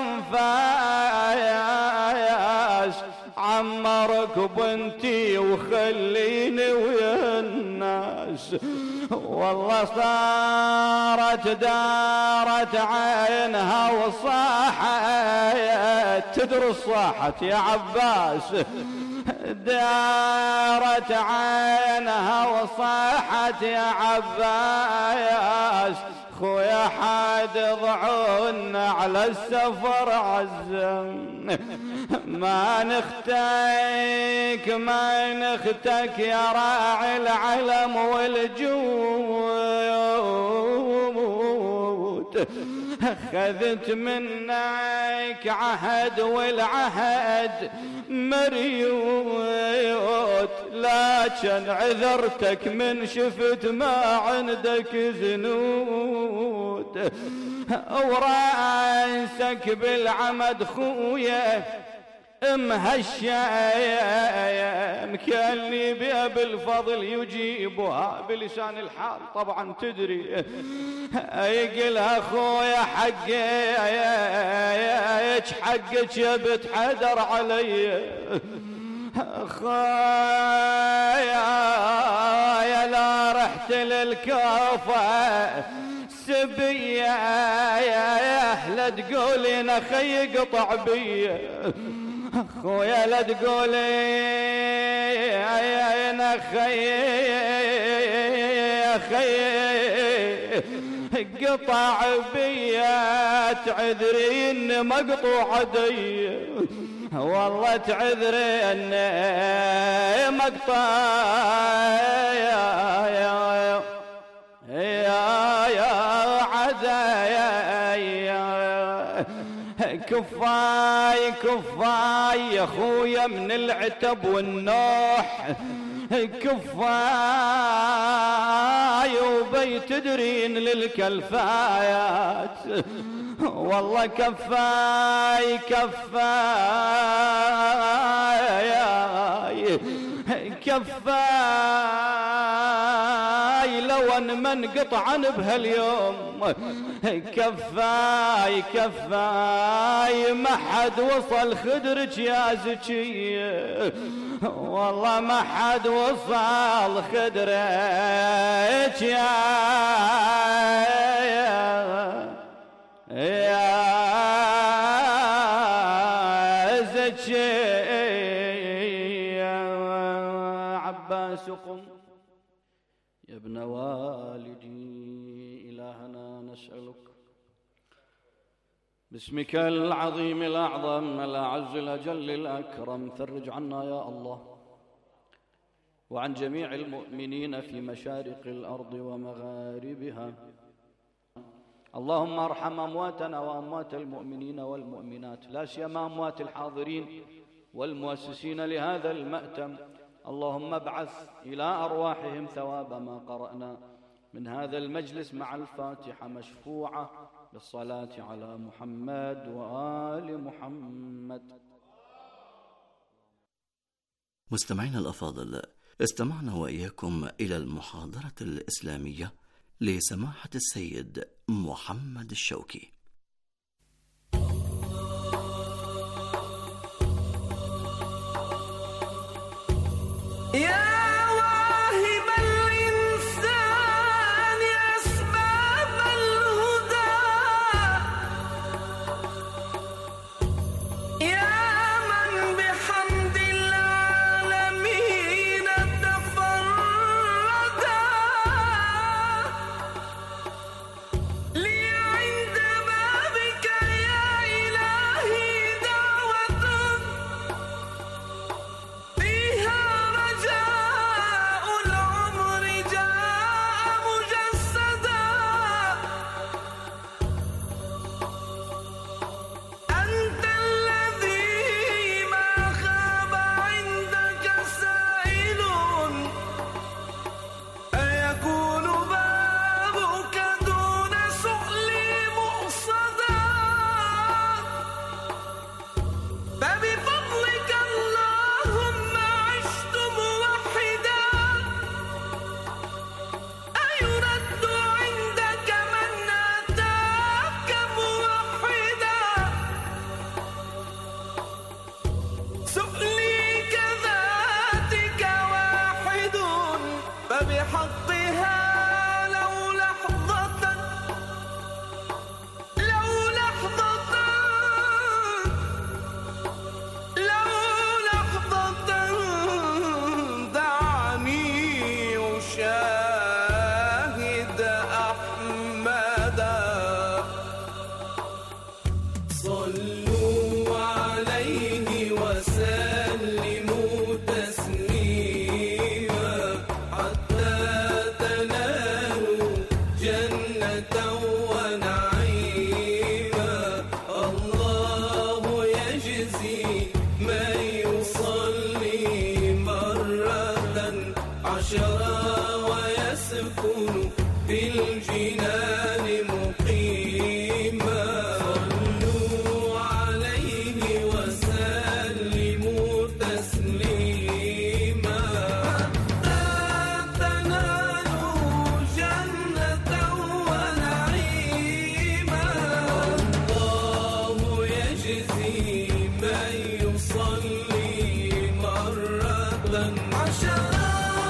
بالانفاس عمرك بنتي وخليني ويا الناس. والله صارت دارت عينها وصاحت تدرس صاحت يا عباس دارت عينها وصاحت يا عباس خويا حاد ضعونا على السفر عزم، ما نختك ما نختك يا راعي العلم والجود، خذت منك عهد والعهد مريوت، لكن عذرتك من شفت ما عندك زنود، وراسك بالعمد خويا مهشم، كان لي بها بالفضل يجيبها بلسان الحال طبعا تدري، يقول اخويا حقك حقك يا بنت حدر علي، خايا لا رحت للكوفة سبية لا تقولين اخي يقطع بي، خويا لا تقولين اخي اخي قطع بيا، تعذرين مقطوع دي والله تعذرين مقطع يا يا يا يا عزايا، كفاي كفاي يا خويا من العتب والنوح، كفاي وبي تدرين للكلفايات، والله كفاي كفاي كفاي لو ان من قطعن بهاليوم، كفاي كفاي ما حد وصل خدرك يا زكي، والله ما حد وصل خدرك يا يا زكي. عباس قم يا ابن والدي، إلهنا نسألك باسمك العظيم الأعظم الأعز الأجل الأكرم، فرج عنا يا الله وعن جميع المؤمنين في مشارق الأرض ومغاربها. اللهم ارحم أمواتنا وأموات المؤمنين والمؤمنات، لا سيما أموات الحاضرين والمؤسسين لهذا المأتم. اللهم ابعث إلى أرواحهم ثواب ما قرأنا من هذا المجلس مع الفاتحة مشفوعة بالصلاة على محمد وآل محمد. مستمعينا الأفاضل، استمعنا وإياكم إلى المحاضرة الإسلامية لسماحة السيد محمد الشوكي. يا واهب الإنسان أسباب الهدى، يا من بحمد العالمين تفردا، لي عند بابك يا إلهي دعوة فيها رجاء عشرا ويسكن في الجنان مقيما صلوا عليه وسلموا تسليما حتى تنالوا جنة ونعيما الله يجزي من يصلي مرة عشرا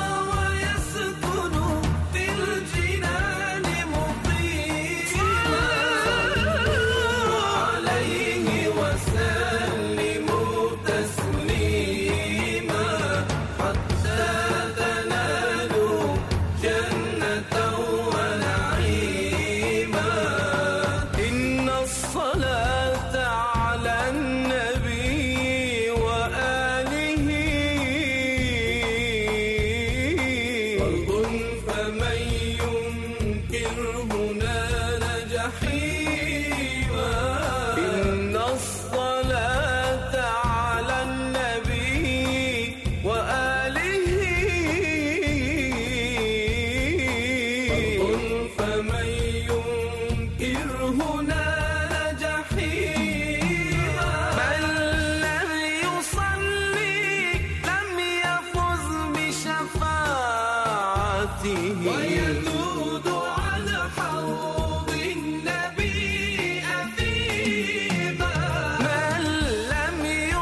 ويذود على حوض النبي أثيما من لم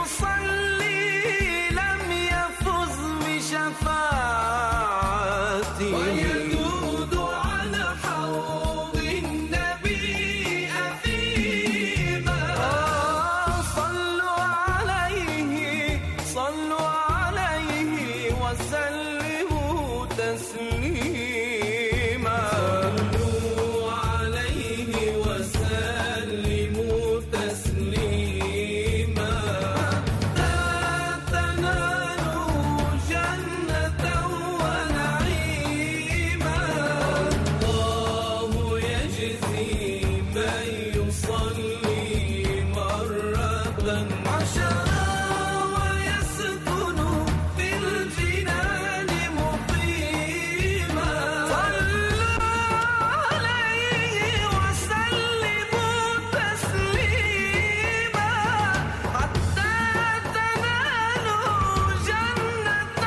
يصلي لم يفز بشفاعته ويذود على حوض النبي أثيما صلوا عليه صلوا عليه وسلموا تسليما صلوا عليه وسلموا تسليما حتى تنالوا جنة ونعيما الله يجزي من يصلي مرة عشرا ويسكن في الجنان مقيما صلوا عليه وسلموا تسليما حتى تنالوا جنة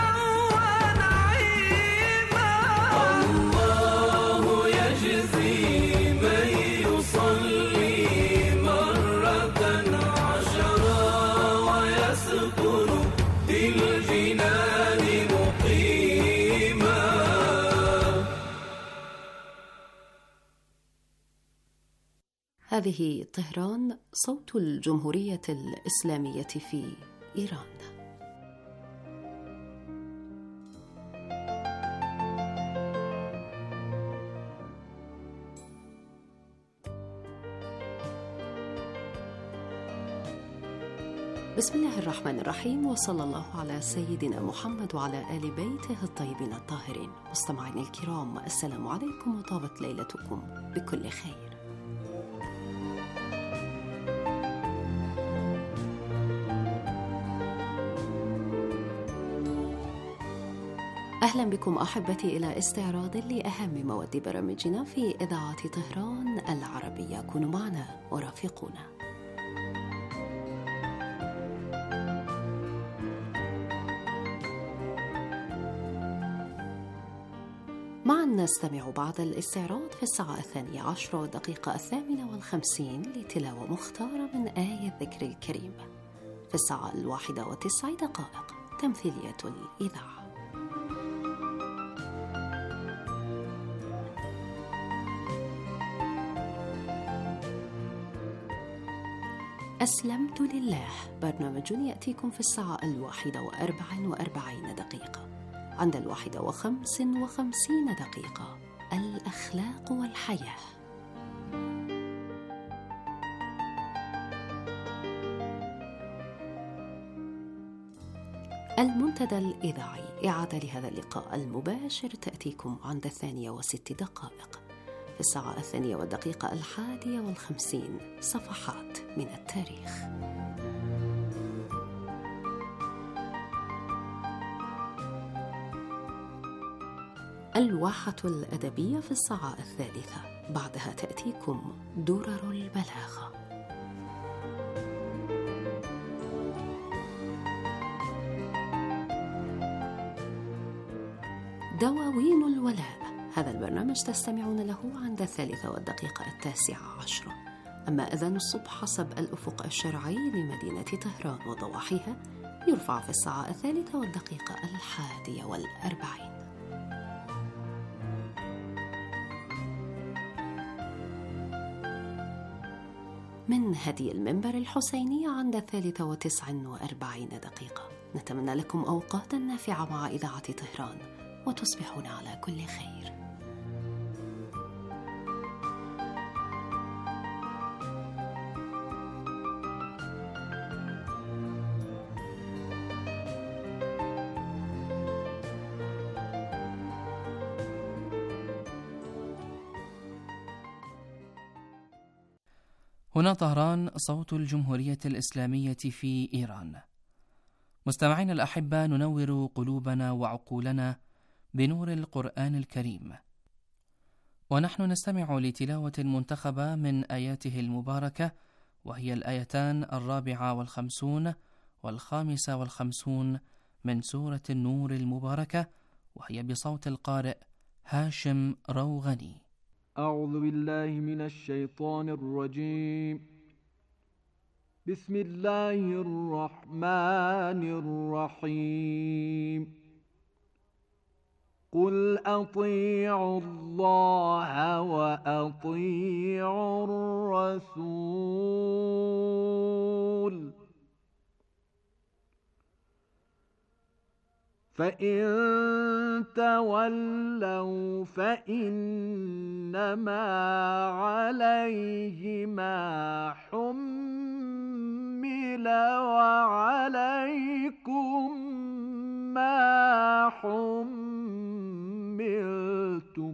ونعيما الله يجزي من يصلي مرة عشرا ويسكن في الجنان مقيما. هذه طهران، صوت الجمهورية الإسلامية في إيران. بسم الله الرحمن الرحيم، وصلى الله على سيدنا محمد وعلى آل بيته الطيبين الطاهرين. مستمعين الكرام، السلام عليكم وطابت ليلتكم بكل خير. أهلا بكم أحبتي إلى استعراض لأهم مواد برامجنا في إذاعة طهران العربية. كونوا معنا ورافقونا. معا نستمع بعد الاستعراض في الساعة الثانية عشرة والدقيقة الثامنة والخمسين لتلاوة مختارة من آية الذكر الكريم. في الساعة الواحدة وتسع دقائق تمثيلية الإذاعة. أسلمت لله، برنامج يأتيكم في الساعة الواحدة وأربع وأربعين دقيقة. عند الواحدة وخمس وخمسين دقيقة الأخلاق والحياة. المنتدى الإذاعي، إعادة لهذا اللقاء المباشر تأتيكم عند الثانية وست دقائق. في الساعة الثانية والدقيقة الحادية والخمسين صفحات من التاريخ. الواحة الأدبية في الساعة الثالثة، بعدها تأتيكم درر البلاغة. دواوين الولاء، هذا البرنامج تستمعون له عند الثالثة والدقيقة التاسعة عشرة. أما أذان الصبح حسب الأفق الشرعي لمدينة طهران وضواحيها يرفع في الساعة الثالثة والدقيقة الحادية والأربعين. من هدي المنبر الحسيني عند الثالثة وتسع وأربعين دقيقة. نتمنى لكم أوقاتا نافعة مع إذاعة طهران، وتصبحون على كل خير. هنا طهران، صوت الجمهورية الإسلامية في إيران. مستمعين الأحبة، ننور قلوبنا وعقولنا بنور القرآن الكريم، ونحن نستمع لتلاوة منتخبة من آياته المباركة، وهي الآيتان الرابعة والخمسون والخامسة والخمسون من سورة النور المباركة، وهي بصوت القارئ هاشم روغني. أعوذ بالله من الشيطان الرجيم. بسم الله الرحمن الرحيم. قل أطيعوا الله وأطيعوا الرسول، فإن تولوا فإنما عليه ما حمل وعليكم ما حملتم،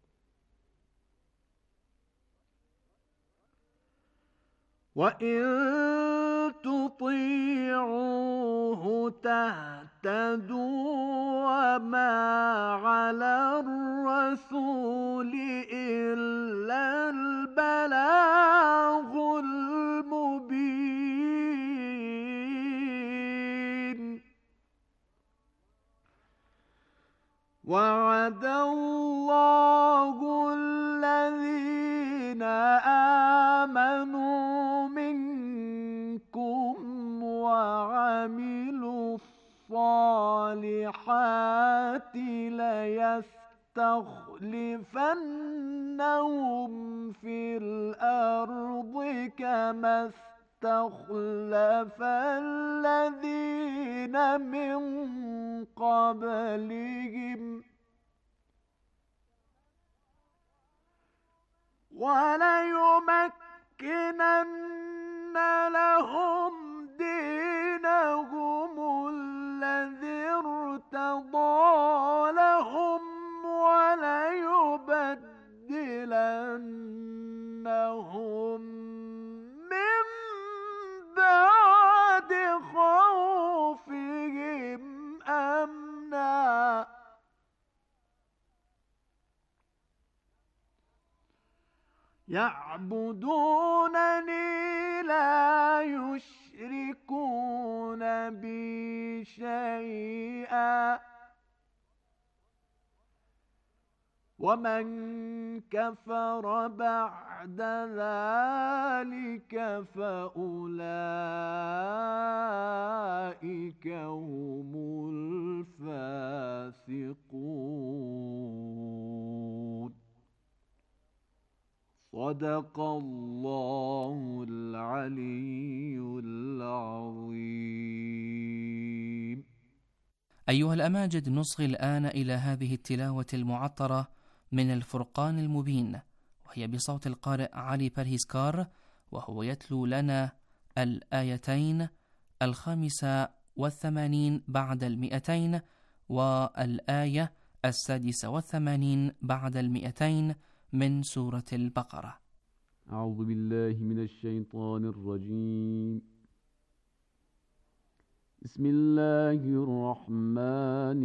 وإن تطيعوه تهتدوا، وما على الرسول إلا البلاغ المبين. وعد الله الذين آمنوا منكم وعملوا الصالحات ليستخلفنهم في الأرض كما استخلف الذين من قبلهم، وليمكنن لهم دينهم الذي ارتضى لهم، وليبدلنهم من بعد خوفهم أمنا، يعبدونني لا يشركون بي شيئا، ومن كفر بعد ذلك فأولئك هم الفاسقون. صدق الله العلي العظيم. أيها الأماجد، نصغي الآن إلى هذه التلاوة المعطرة من الفرقان المبين، وهي بصوت القارئ علي برهيسكار، وهو يتلو لنا الآيتين الخامسة والثمانين بعد المئتين والآية السادسة والثمانين بعد المئتين من سورة البقرة. أعوذ بالله من الشيطان الرجيم. بسم الله الرحمن